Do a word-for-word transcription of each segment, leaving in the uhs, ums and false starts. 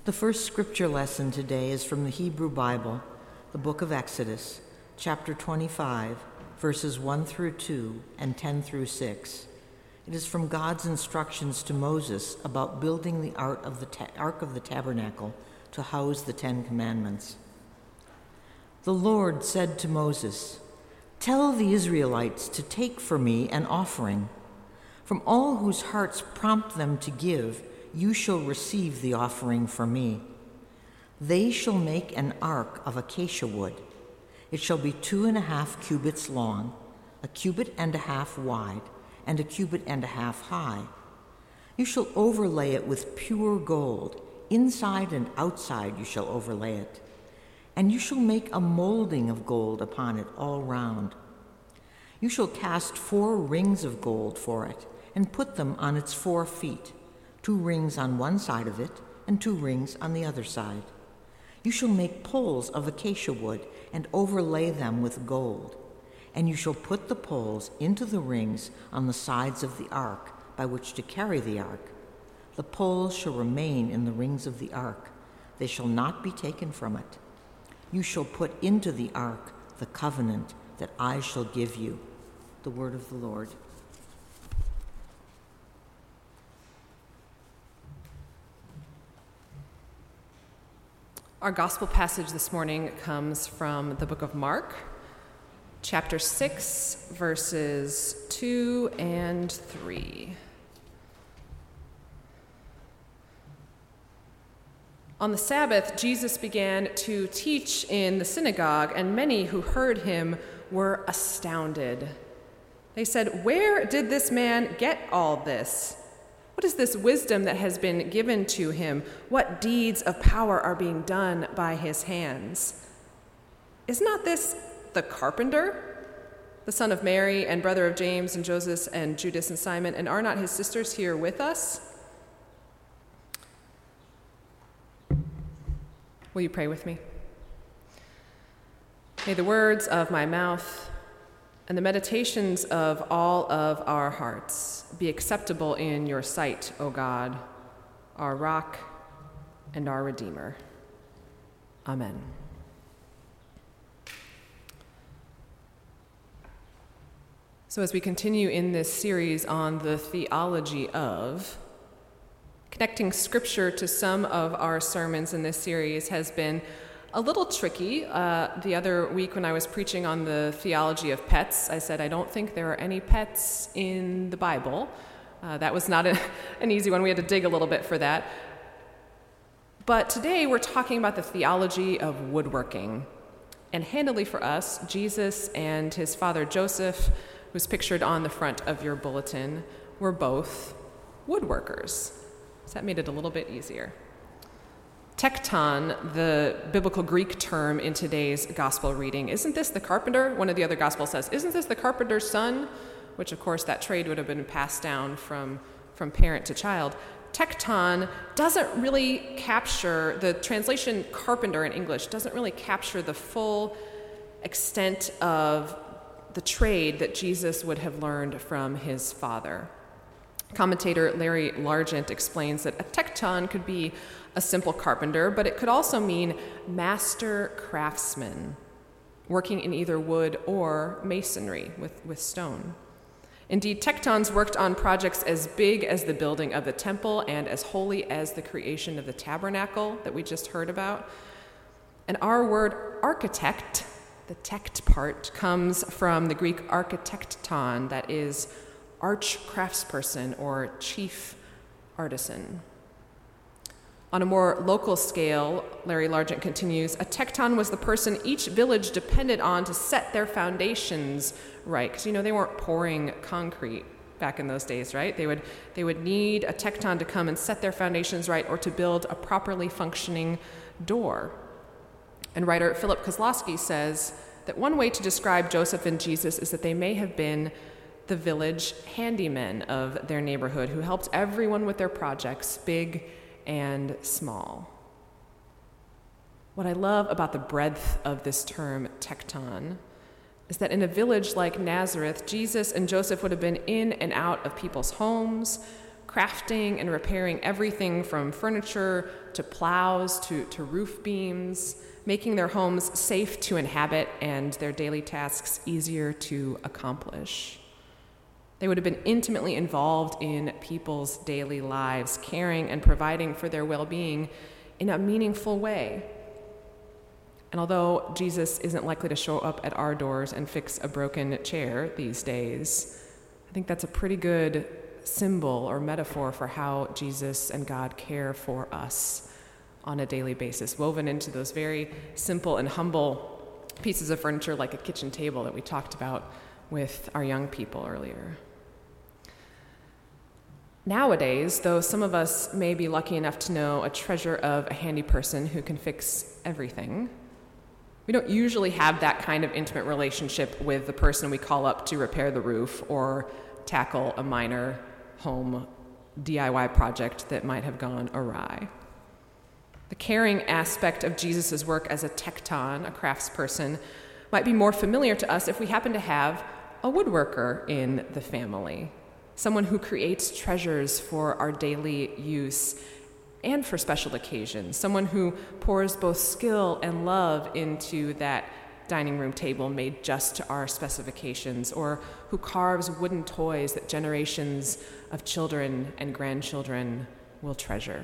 The first scripture lesson today is from the Hebrew Bible, the book of Exodus, chapter twenty-five, verses one through two and ten through six. It is from God's instructions to Moses about building the Ark of the, ta- Ark of the Tabernacle to house the Ten Commandments. The Lord said to Moses, "Tell the Israelites to take for me an offering. From all whose hearts prompt them to give, you shall receive the offering for me. They shall make an ark of acacia wood. It shall be two and a half cubits long, a cubit and a half wide, and a cubit and a half high. You shall overlay it with pure gold. Inside and outside you shall overlay it. And you shall make a molding of gold upon it all round. You shall cast four rings of gold for it, and put them on its four feet, two rings on one side of it, and two rings on the other side. You shall make poles of acacia wood, and overlay them with gold. And you shall put the poles into the rings on the sides of the ark by which to carry the ark. The poles shall remain in the rings of the ark. They shall not be taken from it. You shall put into the ark the covenant that I shall give you." The word of the Lord. Our gospel passage this morning comes from the book of Mark, chapter six, verses two and three. On the Sabbath, Jesus began to teach in the synagogue, and many who heard him were astounded. They said, "Where did this man get all this? What is this wisdom that has been given to him? What deeds of power are being done by his hands? Is not this the carpenter, the son of Mary and brother of James and Joseph and Judas and Simon, and are not his sisters here with us?" Will you pray with me? May the words of my mouth and the meditations of all of our hearts be acceptable in your sight, O God, our rock and our Redeemer. Amen. So as we continue in this series on the theology of, connecting scripture to some of our sermons in this series has been a little tricky. Uh, the other week when I was preaching on the theology of pets, I said I don't think there are any pets in the Bible. Uh, that was not a, an easy one. We had to dig a little bit for that. But today we're talking about the theology of woodworking. And handily for us, Jesus and his father Joseph, who's pictured on the front of your bulletin, were both woodworkers. So that made it a little bit easier. Tekton, the biblical Greek term in today's gospel reading, isn't this the carpenter? One of the other gospels says, isn't this the carpenter's son? Which, of course, that trade would have been passed down from, from parent to child. Tekton doesn't really capture, the translation carpenter in English doesn't really capture the full extent of the trade that Jesus would have learned from his father. Commentator Larry Largent explains that a tekton could be a simple carpenter, but it could also mean master craftsman, working in either wood or masonry with, with stone. Indeed, tektons worked on projects as big as the building of the temple and as holy as the creation of the tabernacle that we just heard about. And our word architect, the tect part, comes from the Greek architecton, that is arch craftsperson or chief artisan. On a more local scale, Larry Largent continues, a tekton was the person each village depended on to set their foundations right. Because, you know, they weren't pouring concrete back in those days, right? They would, they would need a tekton to come and set their foundations right or to build a properly functioning door. And writer Philip Kozlowski says that one way to describe Joseph and Jesus is that they may have been the village handymen of their neighborhood who helped everyone with their projects, big and small. What I love about the breadth of this term, tekton, is that in a village like Nazareth, Jesus and Joseph would have been in and out of people's homes, crafting and repairing everything from furniture to plows to, to roof beams, making their homes safe to inhabit and their daily tasks easier to accomplish. They would have been intimately involved in people's daily lives, caring and providing for their well-being in a meaningful way. And although Jesus isn't likely to show up at our doors and fix a broken chair these days, I think that's a pretty good symbol or metaphor for how Jesus and God care for us on a daily basis, woven into those very simple and humble pieces of furniture like a kitchen table that we talked about with our young people earlier. Nowadays, though some of us may be lucky enough to know a treasure of a handy person who can fix everything, we don't usually have that kind of intimate relationship with the person we call up to repair the roof or tackle a minor home D I Y project that might have gone awry. The caring aspect of Jesus' work as a tekton, a craftsperson, might be more familiar to us if we happen to have a woodworker in the family, someone who creates treasures for our daily use and for special occasions, someone who pours both skill and love into that dining room table made just to our specifications, or who carves wooden toys that generations of children and grandchildren will treasure.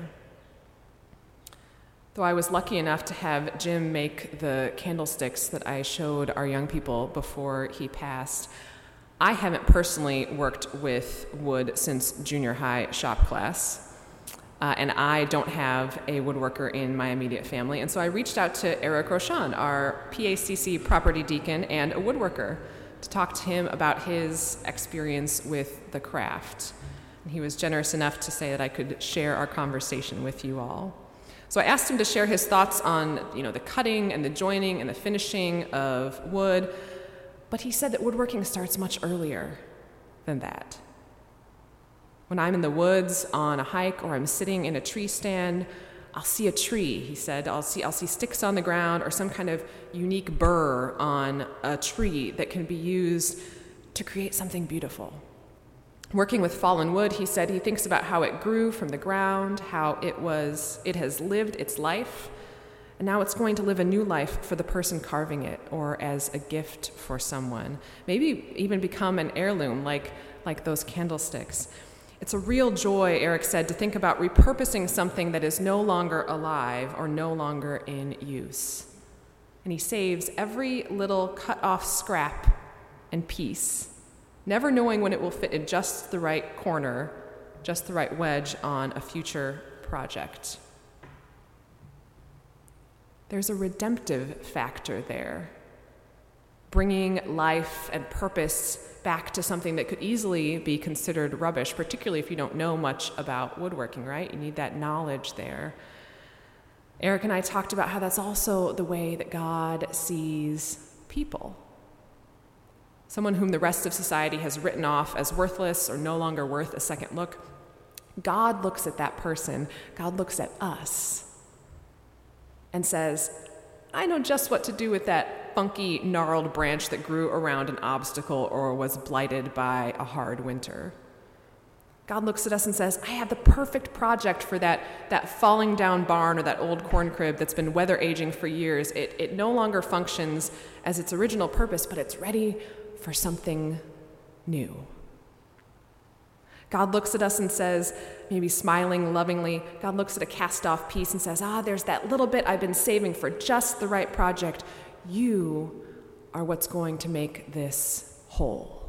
Though I was lucky enough to have Jim make the candlesticks that I showed our young people before he passed, I haven't personally worked with wood since junior high shop class. Uh, and I don't have a woodworker in my immediate family. And so I reached out to Eric Roshan, our P A C C property deacon and a woodworker, to talk to him about his experience with the craft. And he was generous enough to say that I could share our conversation with you all. So I asked him to share his thoughts on, you know, the cutting and the joining and the finishing of wood, but he said that woodworking starts much earlier than that. When I'm in the woods on a hike or I'm sitting in a tree stand, I'll see a tree, he said. I'll see I'll see sticks on the ground or some kind of unique burr on a tree that can be used to create something beautiful. Working with fallen wood, he said he thinks about how it grew from the ground, how it was it has lived its life, and now it's going to live a new life for the person carving it or as a gift for someone. Maybe even become an heirloom like, like those candlesticks. It's a real joy, Eric said, to think about repurposing something that is no longer alive or no longer in use. And he saves every little cut-off scrap and piece, never knowing when it will fit in just the right corner, just the right wedge on a future project. There's a redemptive factor there, bringing life and purpose back to something that could easily be considered rubbish, particularly if you don't know much about woodworking, right? You need that knowledge there. Eric and I talked about how that's also the way that God sees people. Someone whom the rest of society has written off as worthless or no longer worth a second look. God looks at that person, God looks at us, and says, I know just what to do with that funky, gnarled branch that grew around an obstacle or was blighted by a hard winter. God looks at us and says, I have the perfect project for that, that falling down barn or that old corn crib that's been weather aging for years. It, it no longer functions as its original purpose, but it's ready for something new. God looks at us and says, maybe smiling lovingly, God looks at a cast-off piece and says, ah, there's that little bit I've been saving for just the right project. You are what's going to make this whole.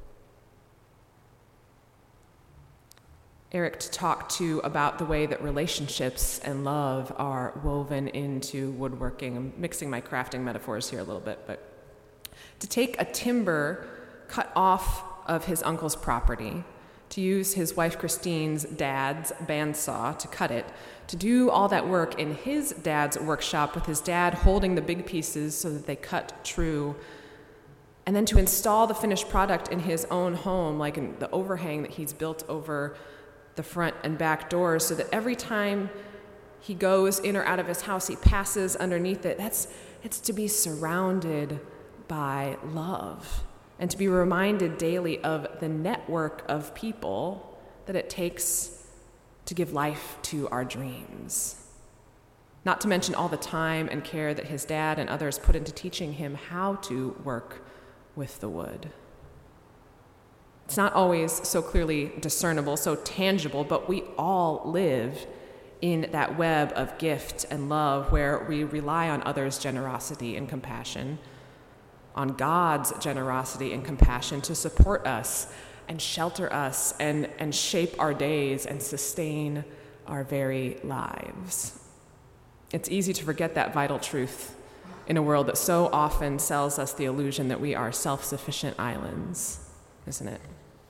Eric talked to about the way that relationships and love are woven into woodworking. I'm mixing my crafting metaphors here a little bit, but to take a timber cut off of his uncle's property, to use his wife Christine's dad's bandsaw to cut it, to do all that work in his dad's workshop with his dad holding the big pieces so that they cut true, and then to install the finished product in his own home, like in the overhang that he's built over the front and back doors, so that every time he goes in or out of his house, he passes underneath it. That's it's to be surrounded by love and to be reminded daily of the network of people that it takes to give life to our dreams. Not to mention all the time and care that his dad and others put into teaching him how to work with the wood. It's not always so clearly discernible, so tangible, but we all live in that web of gift and love where we rely on others' generosity and compassion, on God's generosity and compassion to support us and shelter us and, and shape our days and sustain our very lives. It's easy to forget that vital truth in a world that so often sells us the illusion that we are self-sufficient islands, isn't it?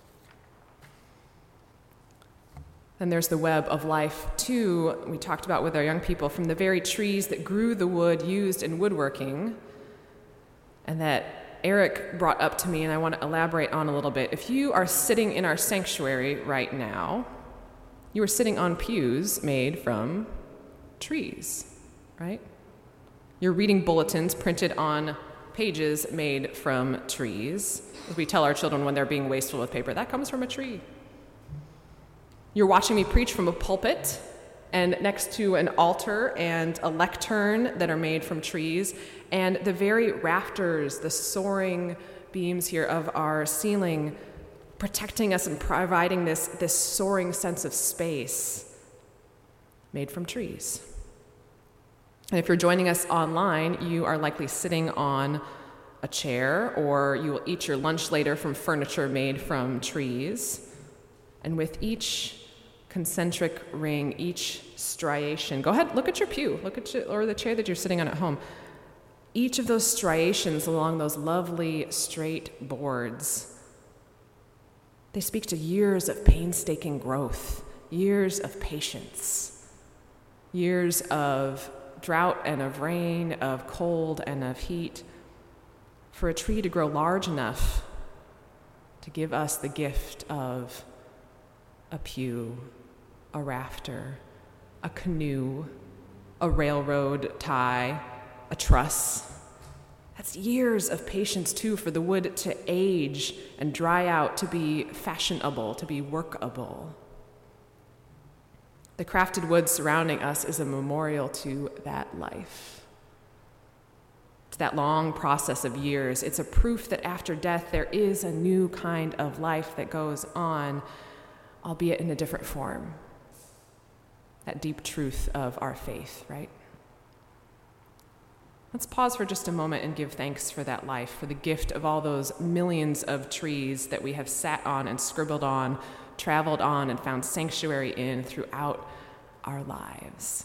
Then there's the web of life, too, we talked about with our young people, from the very trees that grew the wood used in woodworking, and that Eric brought up to me, and I want to elaborate on a little bit. If you are sitting in our sanctuary right now, you are sitting on pews made from trees, right? You're reading bulletins printed on pages made from trees. As we tell our children when they're being wasteful with paper, that comes from a tree. You're watching me preach from a pulpit and next to an altar and a lectern that are made from trees, and the very rafters, the soaring beams here of our ceiling, protecting us and providing this, this soaring sense of space, made from trees. And if you're joining us online, you are likely sitting on a chair, or you will eat your lunch later from furniture made from trees. And with each concentric ring, each striation, go ahead, look at your pew, look at your, or the chair that you're sitting on at home. Each of those striations along those lovely straight boards, they speak to years of painstaking growth, years of patience, years of drought and of rain, of cold and of heat, for a tree to grow large enough to give us the gift of a pew, a rafter, a canoe, a railroad tie, a truss. That's years of patience, too, for the wood to age and dry out, to be fashionable, to be workable. The crafted wood surrounding us is a memorial to that life, to that long process of years. It's a proof that after death there is a new kind of life that goes on, albeit in a different form. That deep truth of our faith, right? Let's pause for just a moment and give thanks for that life, for the gift of all those millions of trees that we have sat on and scribbled on, traveled on, and found sanctuary in throughout our lives.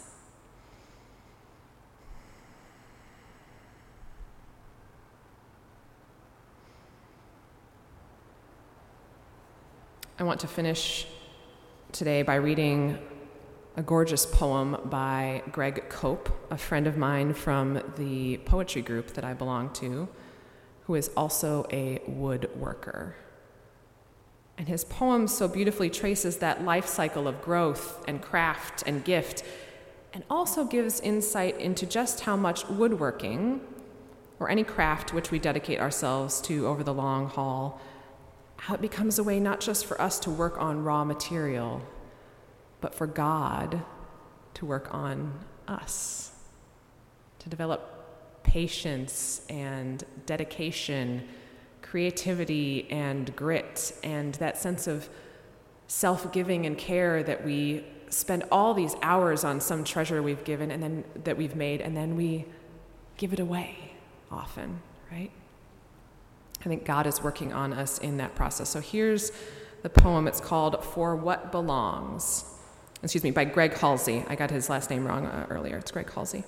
I want to finish today by reading a gorgeous poem by Greg Cope, a friend of mine from the poetry group that I belong to, who is also a woodworker. And his poem so beautifully traces that life cycle of growth and craft and gift, and also gives insight into just how much woodworking, or any craft which we dedicate ourselves to over the long haul, how it becomes a way not just for us to work on raw material, but for God to work on us, to develop patience and dedication, creativity and grit, and that sense of self-giving and care that we spend all these hours on some treasure we've given and then that we've made, and then we give it away often, right? I think God is working on us in that process. So here's the poem. It's called For What Belongs. Excuse me, by Greg Halsey. I got his last name wrong uh, earlier. It's Greg Halsey.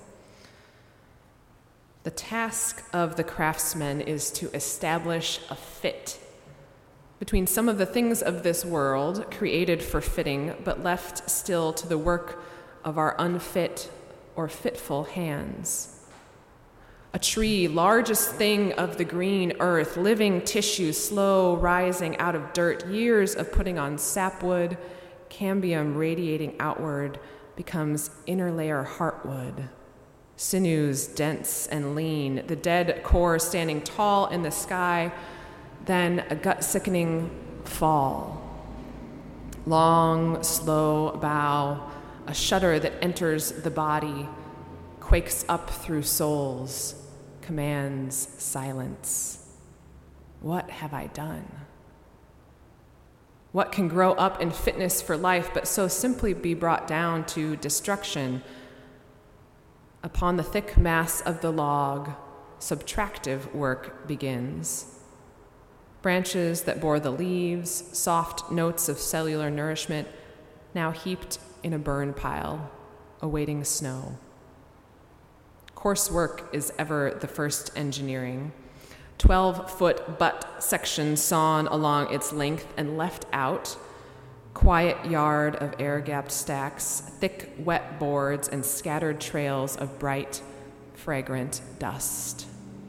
The task of the craftsman is to establish a fit between some of the things of this world created for fitting, but left still to the work of our unfit or fitful hands. A tree, largest thing of the green earth, living tissue, slow rising out of dirt, years of putting on sapwood, cambium radiating outward, becomes inner layer heartwood. Sinews dense and lean, the dead core standing tall in the sky, then a gut-sickening fall. Long, slow bow, a shudder that enters the body, quakes up through souls, commands silence. What have I done? What can grow up in fitness for life but so simply be brought down to destruction? Upon the thick mass of the log, subtractive work begins. Branches that bore the leaves, soft notes of cellular nourishment, now heaped in a burn pile, awaiting snow. Coarse work is ever the first engineering. Twelve-foot butt section sawn along its length and left out, quiet yard of air-gapped stacks, thick, wet boards, and scattered trails of bright, fragrant dust.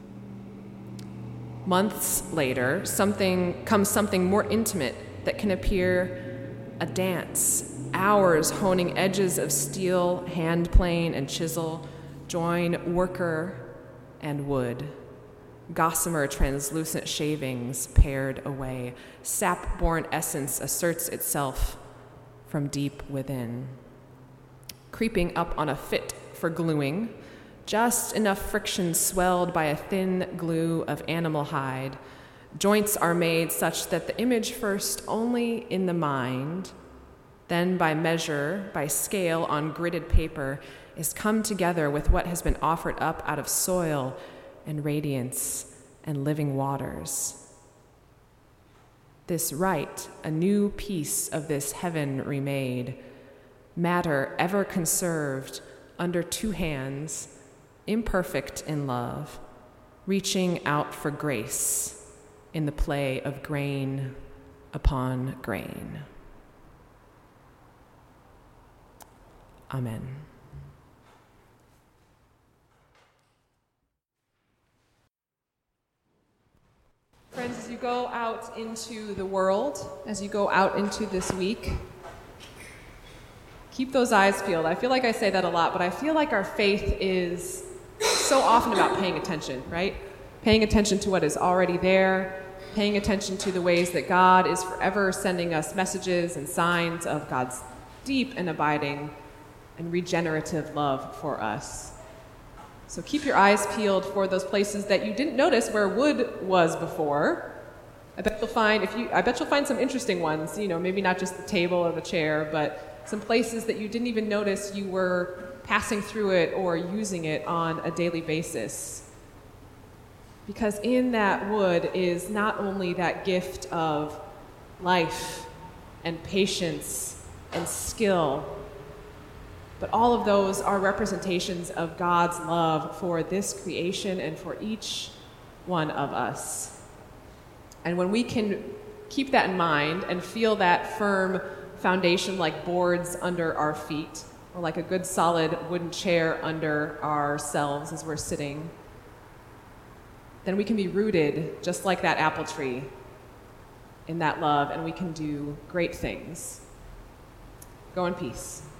Months later, something comes something more intimate that can appear a dance. Hours honing edges of steel, hand plane, and chisel join worker and wood. Gossamer translucent shavings pared away. Sap-born essence asserts itself from deep within. Creeping up on a fit for gluing, just enough friction swelled by a thin glue of animal hide. Joints are made such that the image first only in the mind, then by measure, by scale on gridded paper, is come together with what has been offered up out of soil and radiance and living waters. This rite, a new piece of this heaven remade, matter ever conserved under two hands, imperfect in love, reaching out for grace in the play of grain upon grain. Amen. Friends, as you go out into the world, as you go out into this week, keep those eyes peeled. I feel like I say that a lot, but I feel like our faith is so often about paying attention, right? Paying attention to what is already there, paying attention to the ways that God is forever sending us messages and signs of God's deep and abiding and regenerative love for us. So keep your eyes peeled for those places that you didn't notice where wood was before. I bet you'll find if you I bet you'll find some interesting ones, you know, maybe not just the table or the chair, but some places that you didn't even notice you were passing through it or using it on a daily basis. Because in that wood is not only that gift of life and patience and skill, but all of those are representations of God's love for this creation and for each one of us. And when we can keep that in mind and feel that firm foundation like boards under our feet, or like a good solid wooden chair under ourselves as we're sitting, then we can be rooted just like that apple tree in that love, and we can do great things. Go in peace.